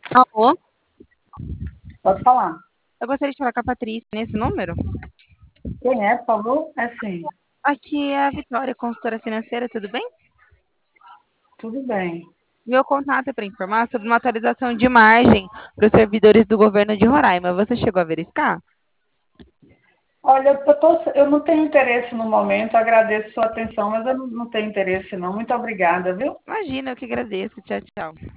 Alô? Pode falar. Eu gostaria de falar com a Patrícia nesse número. Quem é, por favor? É sim. Aqui é a Vitória, consultora financeira, tudo bem? Tudo bem. Meu contato é para informar sobre uma atualização de margem para os servidores do governo de Roraima. Você chegou a verificar? Olha, eu não tenho interesse no momento, agradeço sua atenção, mas eu não tenho interesse não. Muito obrigada, viu? Imagina, eu que agradeço. Tchau, tchau.